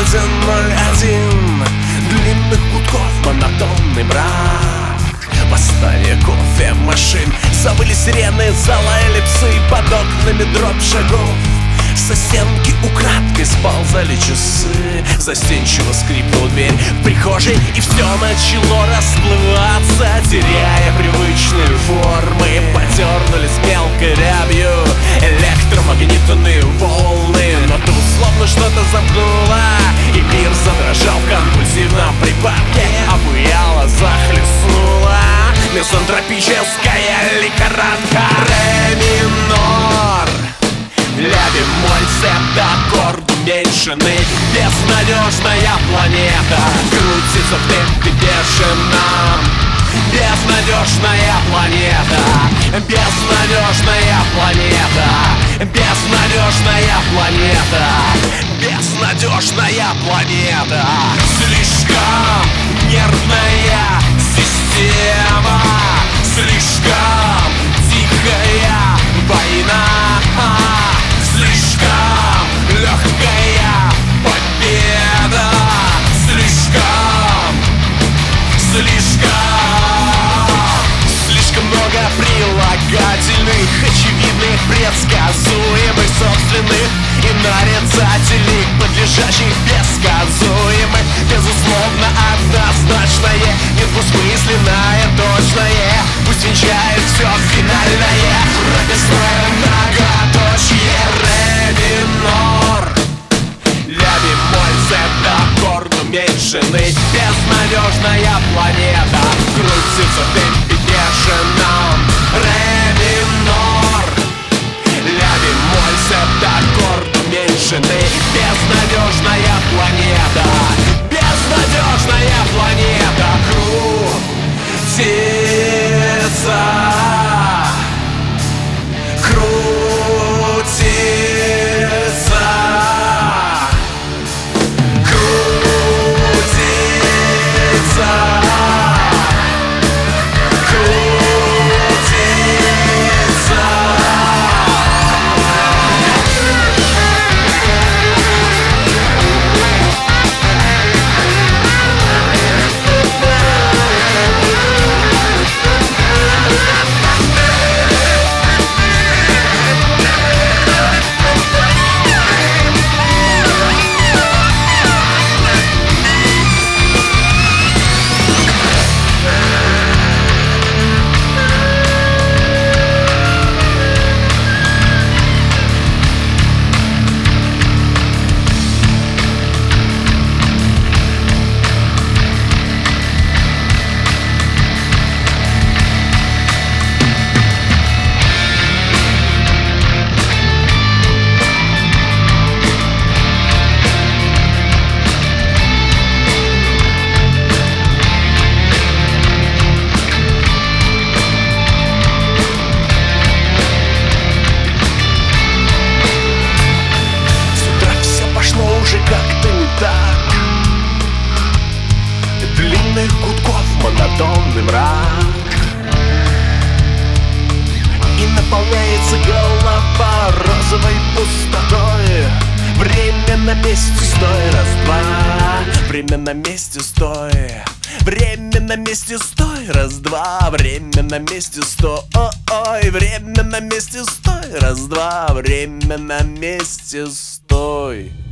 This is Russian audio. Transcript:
101 длинных гудков, монотонный мрак. Восстание кофе машин, завыли сирены, залаяли псы, под окнами дробь шагов. Со стенки украдкой сползали часы, застенчиво скрипнула дверь в прихожей, и все начало расплываться, теряя привычные формы. Подернулись мелкой рябью электромагнитные волны, но тут словно что-то замкнуло, и мир задрожал в конвульсивном припадке. Обуяла, захлестнула мезантропическая лихорадка. Ре минор, ля бемоль, септаккорд уменьшенный. Безнадежная планета крутится в темпе бешеном. Безнадежная планета, безнадежная планета, безнадежная планета, безнадежная планета. Слишком нервная система, слишком тихая война, слишком легкая победа, слишком много прилагательных, очевидных, предсказуемых, собственных и нарицательных, подлежащих бессказуемых. Безусловно, однозначное, недвусмысленное, точное. Пусть венчает все финальное, прописное многоточие. Ре минор, ля бемоль, септаккорд уменьшенный. Безнадежная планета крутится в темпе бешеном. Ре минор, ля бемоль, септаккорд уменьшенный. Безнадежная планета, безнадежная планета крутится, крутится, монотонный мрак, и наполняется голова розовой пустотой. Время на месте, стой, раз-два. Время на месте, стой. Время на месте, стой, раз-два. Время на месте, стой. Время на месте, стой, раз-два. Время на месте, стой.